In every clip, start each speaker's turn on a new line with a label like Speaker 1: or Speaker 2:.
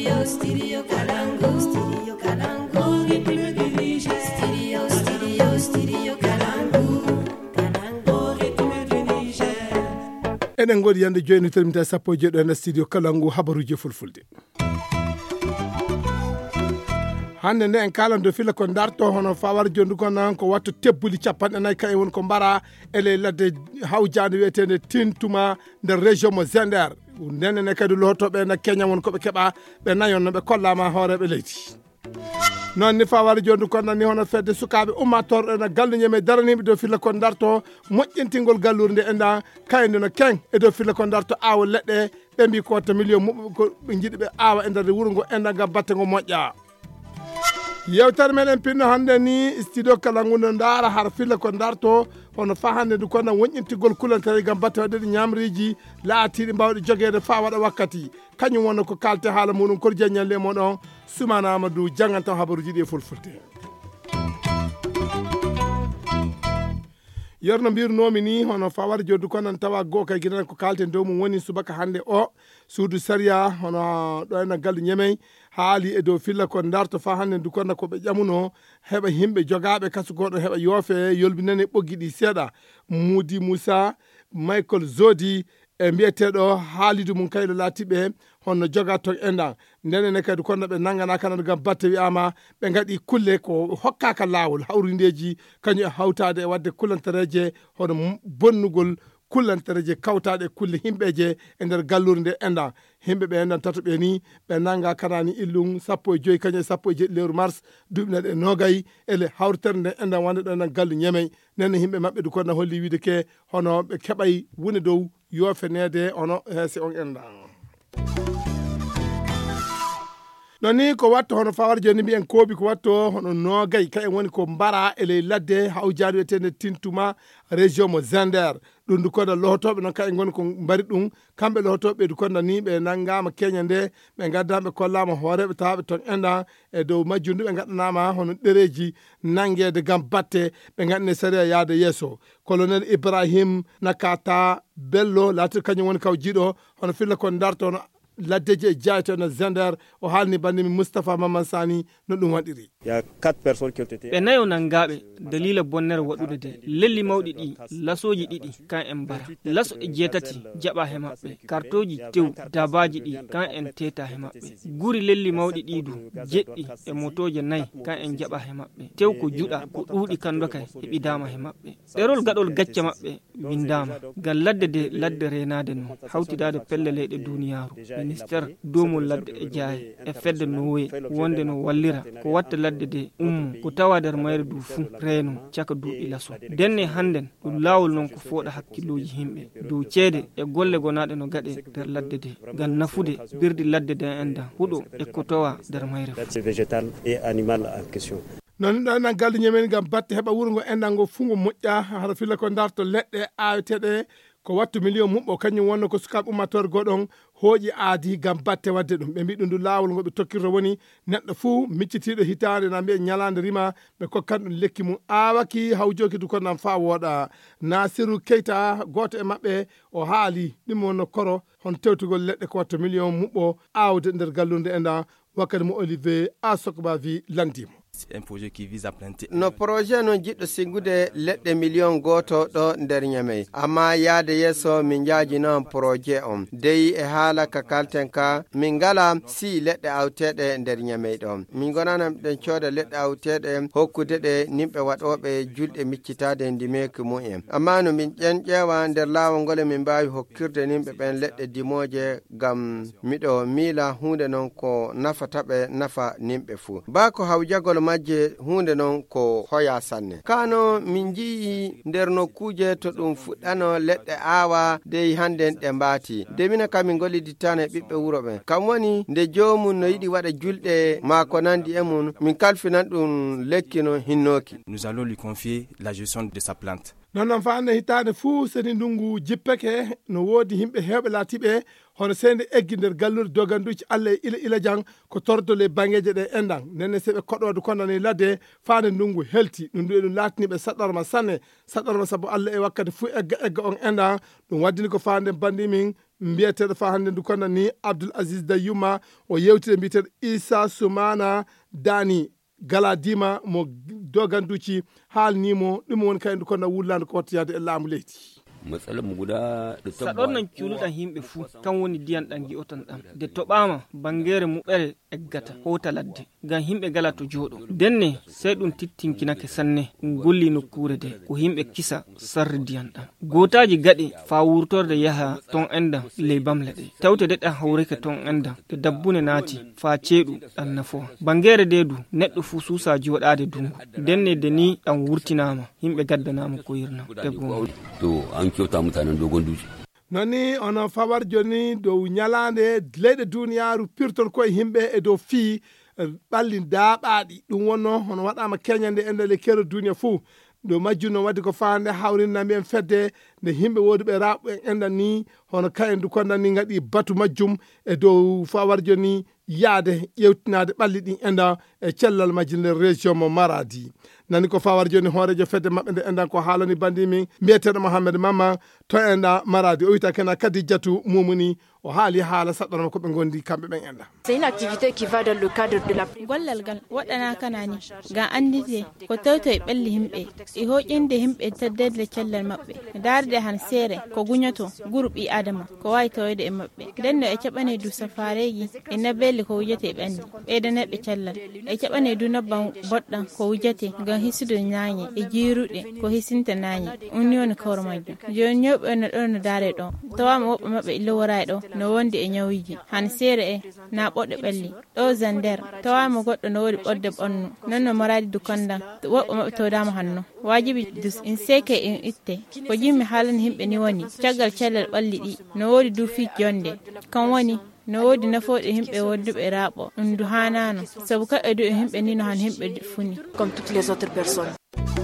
Speaker 1: Studio Kalangu. Studio Kalangu. Studio Kalangu.
Speaker 2: Enen godi yande jooni termita sappo jeeɗo en studio Kalangu habaruji fulfulde. Hande nde en kalando fila ko darto hono fawar jondu ko nan ko watto tebbuli capanɗe nayyi kay won ko mbara ele ladde hawjande wiyetende Tintuma nder région mo Zender nene kadi lotoɓe na Kenya won koɓe keɓa ɓe nayon no ɓe kollama hooreɓe leydi non ni fawar jondu ko nan ni hono fedde sukaɓe ummatorɗo na gallu ñeme daraniɓe dow fila ko darto moƴƴintingol gallurde enda kayde no keng e dow fila ko darto awa leɗɗe ɓe mbi ko watta million muɓe ko ɓe jiiɗi ɓe awa e nder wuuro ngo enda gam batte ngo moƴƴa. Yewtere meɗen pinno hande ni studio Kalangu no ndaara har filla ko darto hono fa hande du kono wonƴintigol kulantere gam batte waɗede ñamriji laatiɗi mbawɗe jogede fa waɗa wakkati kañum wonno ko kalte haala muɗum koto jaññalle moɗon Soumana Amadou janganta habaruji ɗi e fulfulde. Yorno mbirnomi ni hono fawar joddu ko nan tawa go kay gidan ko kalten dow mum woni subaka hande o suudu saria hono ɗo ena gallu ñemey haali e dow filla ko darto fa hande du kono ko ɓe ƴamuno heɓa himɓe jogaɓe kasugoɗo heɓa yoofe yolbinane ɓoggi ɗi seeɗa Moudi Moussa Michael Zodi e mbiyeteɗo haalidu mum kaylo laatiɓe honno joga to endan ndenene kadi kono ɓe nangana kanada gam batte wiyama ɓe gaɗi kulle ko hokkaka lawol hawrindeji kañum e hawtade e wadde kullantareje hono bonnugol kullantareje kawtaɗe kulle himɓeje e nder gallure nde endan himɓe ɓe endan tato ɓe ni ɓe nanga kanani illum 15 kañum e 17 lewru mars duɓinaɗe e nogayi ele hawritere nde endan wonde ɗo endan gallu ñemey nenne himɓe mabɓe du kono holli wiide ke hono ɓe keɓay woni dow yoofenede ono heese on endan noni ko watto hono fawar joni mbiyen koobi ko watto hono nogay kay woni ko mbara ele ladde hawjade wiyetende Tintuma région mo Zender ɗum du kono lohotoɓe noon kay goni ko mbari ɗum kamɓe lohotoɓe du kono ni ɓe nangama Kenya nde ɓe gaddama ɓe kollama hooreɓe tawaɓe ton enɗan e dow majjundu ɓe gaddanama hono ɗereji nangede gam batte ɓe gaɗane saria yaade yesso colonel Ibrahim Nakata Bello laati kañum woni kaw jiiɗo hono filla kon darto no laddeji e jayto no Zender o haalni bandimi Moustapha Maman Sani no ɗum waɗiri.
Speaker 3: ɓe nayo nangaɓe dalila bonnere waɗude de lelli mawɗi ɗi lasoji ɗiɗi kan en mbara laso e jeetati jaɓa he maɓɓe kartoji tew dabaji ɗi kan en teta he maɓɓe guri lelli mawɗi ɗidu jeɗɗi e motoje nayyi kan en jaɓa he maɓɓe tew ko juɗa ko ɗuuɗi kando kay heɓidama he maɓɓe ɗerol gaɗol gacce maɓɓe windama gam ladde de ladde renade no hawtidade pelle leyɗe duniyaru ministére domol ladde e jaaye e fedde nowe wonde no wallira ko watta ladde de ko tawa nder mayre du fuu reeno caka duuɓi laso denne hannden ɗum laawol noon ko fooɗa hakkilloji himɓe dow ceede e golle gonaɗe no gaɗe nder ladde de ngam nafude birdi ladde de endan huɗo e ko tawa nder mayre
Speaker 2: non ɗo enan gallu ñamen gam batte heɓa wuuro ngo endan ngo fuu ngo moƴƴa hara filla ko darto leɗɗe aweteɗe ko wattu million muɓɓo kañum wonno ko sukaɓe ummatore goɗon hooƴi aadi gam batte wadde ɗum ɓe mbi ɗum du lawol ngo ɓe tokkirta woni neɗɗo fuu miccitiɗo hitande na mbiye ñalande rima ɓe kokkan ɗum lekki mum awaki hawjoki du konnan fa wooɗa Nasiru Keita goto e mabɓe o haali ɗum wonno koro hon tewtugol leɗɗe ko wattu million muɓɓo awde nder gallurde enɗa wakkati mo Olivier Asokba wi landimo.
Speaker 4: Un projet qui vise à planter.
Speaker 5: No projet non jiɗɗo siggude leɗɗe million goto ɗo nder ñamey amma yaade yesso min jaaji noon projet on deyi e haala ka kalten ka min ngala si leɗɗe awteɗe nder ñamey ɗon min gonanam ɗen cooda leɗɗe awteɗe hokkude ɗe nimɓe waɗoɓe julɗe miccitade ndimeki mumen amma no min ƴeewa nder laawol ngol min mbawi hokkirde nimɓe ɓen leɗɗe dimoje gam miɗo miila hunde noon ko nafataɓe nafa nimɓe fuu ba ko hawjagol majje hunde non ko hoya sanne kano min jii nder nokkuje to ɗum fuɗɗano leɗɗe awa dey handen ɗe mbati de mina kam min gollidittane ɓiɓɓe wuro ɓen kam woni nde jomum no yiɗi waɗa julɗe mako nandi e mum min kalfinan ɗum lekki no hinnoki.
Speaker 4: Nous allons lui confier la gestion de sa plante.
Speaker 2: non fa ande hitande fuu seni ndungu jippeke no woodi himɓe hewɓe laatiɓe hono sende eggi nder gallure doganduji Allah ila jang ko tordole bangeje ɗe endan nenne seɓe koɗode kondane ladde faande ndungu helti ɗum ɗu ɗum laatiniɓe saɗɗorma sanne saɗɗorma saabu Allah e wakkati fuu egga on endan ɗum waddini ko faande bandi min mbiyeteɗo fa hannde ndu konda ni Abdoul Aziz Dayuma o yewtide mbiyeteɗo Issa Soumana Dani Galadima mo doganduci haalnimo ɗum woni kay ndu konda wullande ko wattiyade e laamu leydi.
Speaker 6: matsalar mu guda da
Speaker 3: saɗon nan culuɗan himɓe fuu kan woni diyan ɗan gi'otan ɗam de toɓama bangere muɓere eggata hota ladde ngam himɓe gala to jooɗo denne sey ɗum tittinkinake sanne golli nokkure de ko himɓe kisa sarri diyan ɗam gotaji gaɗe fa wurtorde yaha ton endan ley bamle ɗe tawte de ɗan hawreke ton endan de dabbune naati fa ceeɗu ɗan nafowa bangere de du neɗɗo fuu suusa jooɗade dungu denne de ni ɗan wurtinama himɓe gaddanama ko yirna debbo
Speaker 6: to an kyauta mutanen dogon dutse.
Speaker 2: noni ono fawar joni dow ñalande leyɗe duniyaru pirton koye himɓe e dow fii ɓalli daaɓaɗi ɗum wonno hono waɗama keñande e nder le kero duniya fuu ɗo majjuno wadde ko fande hawrinnami en fedde nde himɓe wodi ɓe raɓɓo en endan ni hono kayen du kondan ni gaɗi batu majjum e dow fawar joni yaade ƴewtinade ɓalli ɗin enda e cellal majji nder région mo Maradi nani ko fawar joni hoorejo fedde mabɓe nde endan ko haalani bandimi mbiyeteɗo Mohamed Mama to enda Maradi o wita kena Kadijatu Mumuni o haali haala saɗɗonoma ko ɓe gondi kamɓe ɓen enda.
Speaker 7: C'est une activité qui va dans le cadre de la
Speaker 8: gollal gal waɗana kanani ga andite ko tawto e ɓelli himɓe e hoƴƴinde himɓe teddede cellal maɓɓe darde han seere ko guñoto gurɓi adama ko wawi tawede e maɓɓe denno e caɓane du safareji e nabbeli ko wujete e ɓandi ɓeydaneɓe cellal e caɓane du nabban boɗɗam ko wujete ngam hisude ñaañe e jiiruɗe ko hisinta naañe on yoni kawro majjum joni ñewɓe no ɗo no daare ɗo tawama woɓɓe maɓɓe illowora e ɗo no wondi e ñawiji han seere e na ɓoɗɗo ɓelli ɗo Zander tawama goɗɗo no wodi ɓodde ɓonnu non no Maradi du konda woɓɓe maɓɓe tawdama hanno wajibi dus in seke in itte ko jimmi haalani himɓe ni woni caggal cellal ɓalli ɗi no wodi du fi jonde kan woni no wodi nafoɗe himɓe wonduɓe raaɓo ɗum du hanano sabu kaɓe du e himɓe ni no han himɓe funi
Speaker 7: comme toutes les autres personnes.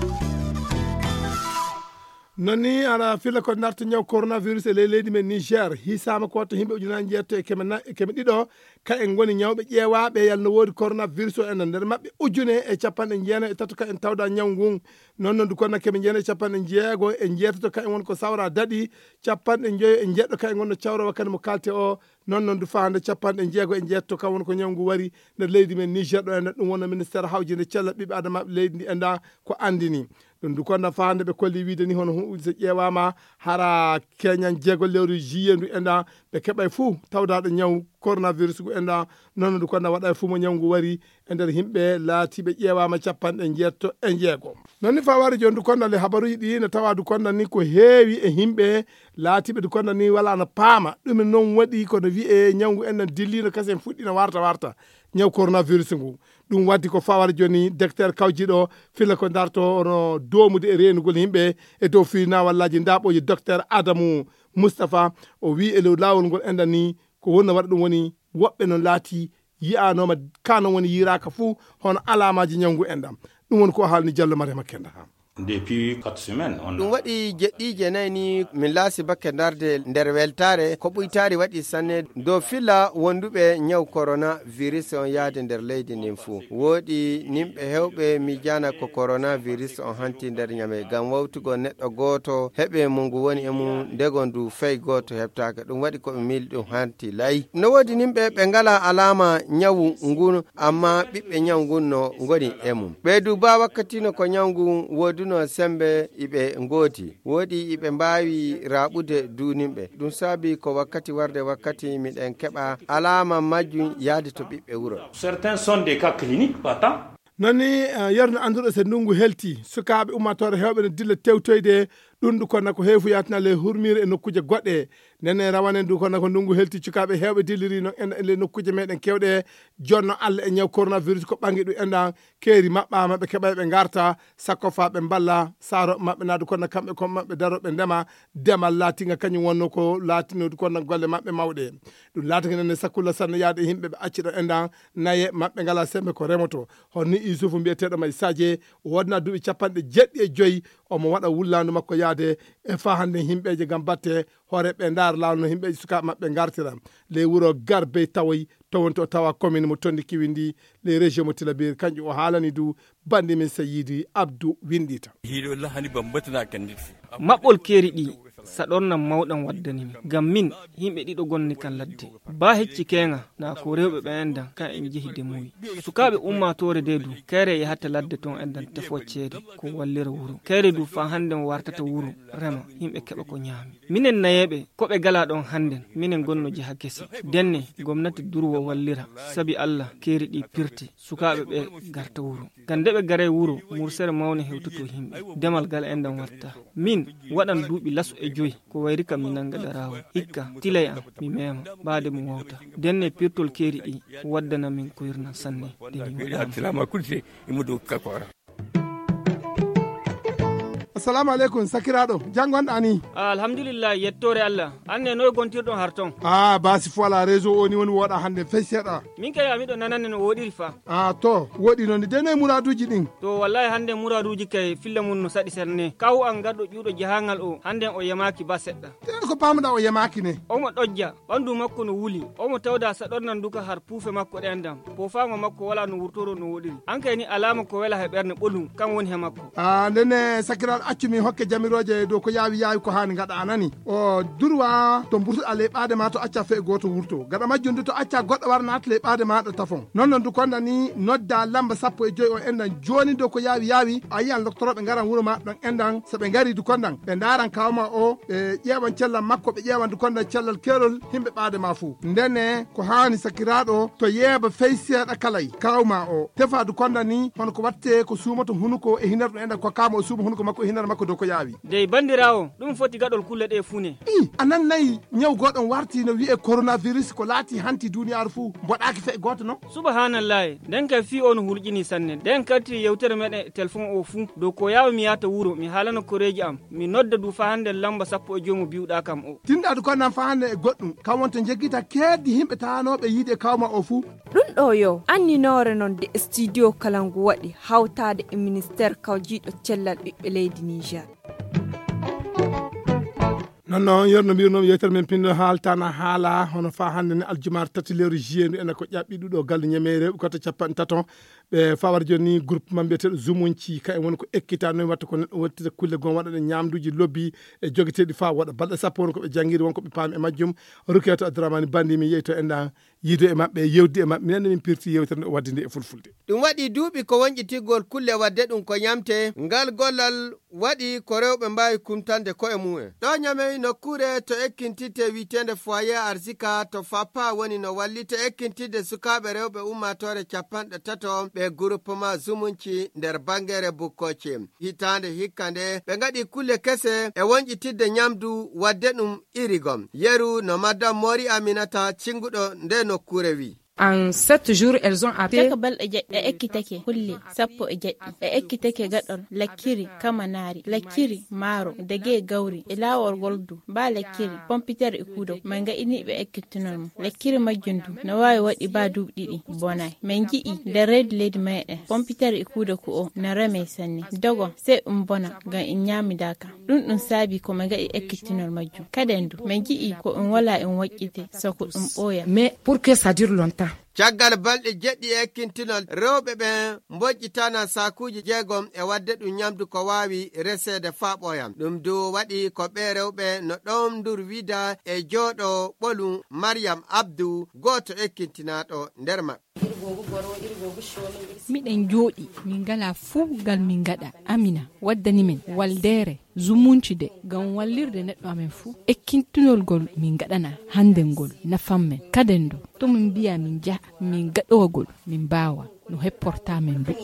Speaker 2: noni ara fila ko narta ñaw coronavirus e leydi men Niger hisama ko to himɓe ujunaji jeetto e keme ɗiɗo ka en goni ñawɓe ƴeewaɓe yalno woodi coronavirus o enen nder maɓɓe ujune e capanɗe jeena e tato ka en tawda ñaw ngun non noon du konna keme jeena e capanɗe jeego e jeetoto ka en won ko sawra daɗi capanɗe joyo e jeɗɗo ka en gonno cawra wakkati mo kalte o non noon du fande capanɗe jeego e jeetto ka won ko ñaw ngu wari nder leydi men Niger ɗo enen ɗum wonno ministére hawjinde cellal ɓiɓɓe adamaɓe leydi ndi enda ko andini ɗum du konna fande ɓe kolli wiide ni hono so ƴeewama hara keñan jeegol lewru juillet ndu enda ɓe keɓay fuu tawdaɗo ñaw coronavirus gu enda noon du konna waɗa fuu mo ñaw ngu wari e nder himɓe laatiɓe ƴeewama capanɗe jeetto e jeego nonni fa wari joni du konna le habaruji ɗi ne tawa du konna ni ko heewi e himɓe laatiɓe du konna ni wala no paama ɗum noon waɗi kono wiye ñawngu enen dillino kasen fuɗɗino warta ñaw coronavirus ngu ɗum waddi ko fawara joni docteur kawjiɗo filla ko darto ono domude e renugol himɓe e dow fina wallaji ndaɓoji docteur Adamou Moustapha o wi e lawol ngol endan ni ko wonna waɗa ɗum woni woɓɓe noon laati yiyanoma kano woni yiraka fuu hono alamaji ñawngu endam ɗum woni ko haalni Diallo Mariama Kenda
Speaker 9: depuis 4 semaines
Speaker 5: ɗum waɗi jeɗɗije nayyi ni min laasi bakke darde nder weltare ko ɓuytari waɗi sanne dow filla wonduɓe ñaw coronavirus on yaade nder leydi ndin fuu woodi nimɓe hewɓe miijana ko coronavirus on hanti nder ñame ngam wawtugo neɗɗo goto heɓe mu ngu woni e mum ndegon du fey goto heɓtaka ɗum waɗi koɓe miili ɗum hanti layi no woodi nimɓe ɓe ngala alama ñawu ngun amma ɓiɓɓe ñaw ngun no ngoni e mum ɓeydu ba wakkatino ko ñaw ngun woodi no sembe iɓe ngooti woodi iɓe mbawi raɓude dunimɓe ɗum saabi ko wakkati warde wakkati miɗen keɓa alama majjum yaade to ɓiɓɓe wuro
Speaker 9: certains sont des cas cliniques pas
Speaker 2: nani yerno anduɗo so ndungu helti sukaɓe ummatore hewɓe ne dilla tewtoyde ɗum du konna ko heefu yatinale hurmire e nokkuje goɗɗe nene rawanen du konna ko ndungu helti cukaɓe hewɓe dilliri no en le nokkuje meɗen kewɗe jonno Allah e ñaw coronavirus ko ɓangi ɗum endan keeri maɓɓama ɓe keɓay ɓe garta sakko fa ɓe balla saaro maɓɓe nadu konna kamɓe kom maɓɓe daroɓe ndema demal laatinga kañum wonno ko laatino du konna golle maɓɓe mawɗe ɗum laatiga nene sakkulla sanne yaade himɓe ɓe acciɗo endan naye maɓɓe ngala sembe ko remoto honni Isufu mbiyeteɗo may Sadie wodna duuɓi 75 omo waɗa wullandu makko yaade e fa hande himɓeje gam batte hoore ɓe ndar lawno himɓeje sukaɓe maɓɓe gartira le wuro Garbe tawoy towonto tawa commune mo Tondi Kiwindi le région mo Tilaberi kanƴum o haalani du bandi min Sayyidi Abdou Windita
Speaker 3: maɓɓol keeri ɗi saɗornan mawɗan waddanimi ngam min yimɓe ɗiɗo gonni kan ladde ba hecci kenga na ko rewɓe ɓe endan kan en jehi demuyi sukaɓe ummatore de du kayre yahata ladde ton endan tefoccede ko wallira wuro kayre du fa handen wartata wuro rema yimɓe keɓa ko ñaami minen nayeɓe koɓe gala ɗon handen minen gonno jiha kesi denne gomnati durwo wallira sabi Allah keri ɗi pirti sukaɓe ɓe garta wuro gande ɓe gare wuro mursere mawne hewtoto himɓe demal gal endan watta min waɗan duuɓi laso e joyi ko wayri kam mi nanga darawo hikka tilay am mi mema baade mo wawta denne pirtol keri ɗi waddana min koyirna sanne
Speaker 2: assalamu aleykum sakiraɗo jangonɗa ni
Speaker 3: alhamdulillah yettore Allah anne noy gontirɗon harton
Speaker 2: basi fo ala réseau o ni woni woɗa hande fey seeɗa
Speaker 3: min kay amiɗo nananne no woɗiri fa
Speaker 2: to woɗi noon de noye muraduji ɗin
Speaker 3: to wallahi hande muraduji kay filla mum no saɗi serne kawu an garɗo ƴuuɗo jahangal o handen o yamaki ba seɗɗa
Speaker 2: ko pamuɗa o yamaki ne
Speaker 3: omo ɗojja ɓandu makko no wuli omo tawda saɗornan duka har puufe makko ɗendan pofama makko wala no wurtoro no woɗiri an kay ni alama ko wela he ɓerde ɓolum kan woni he makko
Speaker 2: ndene sakiraɗo accumi hokke jamiroje dow ko yawi ko hani gaɗa anani o durwa to burtuɗa leɓade ma to acca fe goto wurto gaɗa majjum de to acca goɗɗo war nata leɓade maɗa tafon non du konda ni nodda lamba 15 o endan joni dow ko yawi a yiyan doctoroɓe garan wuuro ma ɗon endan soɓe gari du kondan ɓe daran kawma o ɓe ƴewan cellal makko ɓe ƴewan du kondan cellal kerol himɓe ɓade ma fuu ndene ko hani sakiraɗo to yeeba fey seeɗa kalay kawma o tefa du konda ni hono ko watte ko suumato hunuko e hinar ɗum endan ko kama o suuma hunuko makko e hinar makko dow ko yawi
Speaker 3: dey bandirawo ɗum foti gaɗol kulle ɗe fune
Speaker 2: anan nayi ñaw goɗon warti no wiye coronavirus ko laati hanti duniyaru fuu mboɗaki fe goto non
Speaker 3: subhanallahi nden kay fi on hulƴini sanne nden kadi yewtere meɗen téléphone o fuu dow ko yawi mi yata wuuro mi haalano koreji am mi nodda du fa hande lamba 15 mo biwɗa kam o
Speaker 2: tinɗa ko nan fa hande e goɗɗum kam wonto jeggita keddi himɓe tanoɓe yiide kawma o fuu
Speaker 10: ɗum ɗo yo anninore noon de studio kalangu waɗi hawtade e ministére kawjiɗo cellal ɓiɓɓe leydi Niger
Speaker 2: non yerno mbirnomi yewtere men pinno haaltana haala hono fa hande ne aljumar tati lewru juillet ndu ene ko ƴaɓɓi ɗuɗo galle ñeme rewɓe koto capanɗe taton ɓe fawar joni groupe ma mbiyeteɗo zumunci ka en woni ko ekkita noyi watta ko neɗɗo wattita kulle gon waɗaɗe ñamduji lobbi e jogueteɗi fa waɗa balɗe sappo woni koɓe jangguiri wonko ɓe paami e majjum ruketo Abdouramani Bandi mi yeyi to enɗa yiido e mabɓe yewdi e mabɓe minenne min pirti yewtere nde o wadde nde e fulfulde
Speaker 5: ɗum waɗi duuɓi ko wonƴitigol kulle wadde ɗum ko ñamte ngal gollal waɗi ko rewɓe mbawi kumtande koye mumen ɗo ñamey nokkure to ekkintite witende foyer arsika to fapa woni no wallita ekkintide sukaɓe rewɓe ummatore capanɗe tato ɓe groupement zumunci nder bangere bukkoce hitande hikka nde ɓe gaɗi kulle kese e wonƴitidde ñamdu wadde ɗum irigom yeru no madame Mori Aminata cinguɗo nde nokkure wi
Speaker 11: En 7 jours, elles ont appelé.
Speaker 8: Taka balɗe jeɗɗe ekkitake hulle sappo e jeɗɗi e ekkitake gaɗol lakkiri kamanari lakkiri maaro dege gawri e lawol goldu ba lakkiri pompitere e kuudo man ga iniɓe ekkittinol mum lakkiri majjundu no wawi waɗi ba duuɓi ɗiɗi bonay min ji'i nder reedu leydi meɗen pompitere e kuudo ko o no reme sanne dogo sey bona ngam en ñamidaka ɗum saabi ko min gaɗi ekkittinol majjum kadendu min ji'i ko wala en waƴƴite soko ɓooya
Speaker 11: mais pour que ça dure longtemps.
Speaker 5: caggal balɗe jeɗɗi ekkintinol rewɓe ɓen mboƴƴitana sakuji 6 e wadde ɗum ñamdu ko wawi resede fa ɓoyam ɗum du waɗi ko ɓe rewɓe no ɗon dur wida e jooɗo ɓolu Mariam Abdou goto ekkintinaɗo nder maɓɓe
Speaker 12: miɗen jooɗi min ngala fuu ngal min gaɗa Amina waddani min waldere zumunci de ngam wallirde neɗɗo amen fuu ekkintinol gol min gaɗana hande ngol nafammen kaden do to min mbiya min jaha min gaɗowagol min mbawa no hepporta men be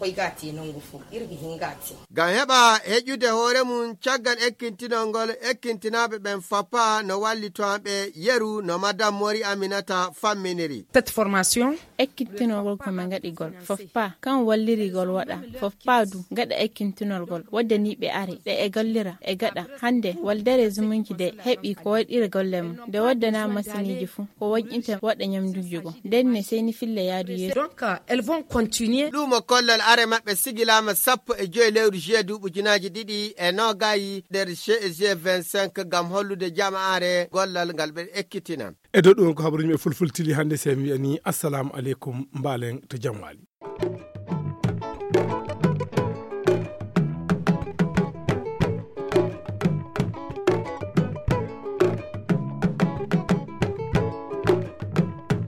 Speaker 5: ngam heɓa heƴude hoore mum caggal ekkintinolngol ekkintinaɓe ɓen fappa no wallitoɓe yeru no madame Mori Aminata famminiri
Speaker 11: cette formation
Speaker 8: ekkintinolgol ko min gaɗigol foppa kan wallirigol waɗa foppa du gaɗa ekkintinolgol waddaniɓe are ɗe e gollira e gaɗa hande waldere zumunci de heɓi ko waɗira golle mum de waddana masiniji fuu ko waƴƴinta waɗa ñamduji go denne seni fille yaadu yeeso
Speaker 11: donc elles vont continuer
Speaker 5: ɗum kollal are maɓɓe sigilama 15 lewru juillet duuɓi 2020 nder CEG 25 gam hollude jama'are gollal ngal ɓe ekkitina
Speaker 2: e dow ɗum ko habaruji e fulfultili hande se mi wiyani assalamu aleykum mbalen to jam wali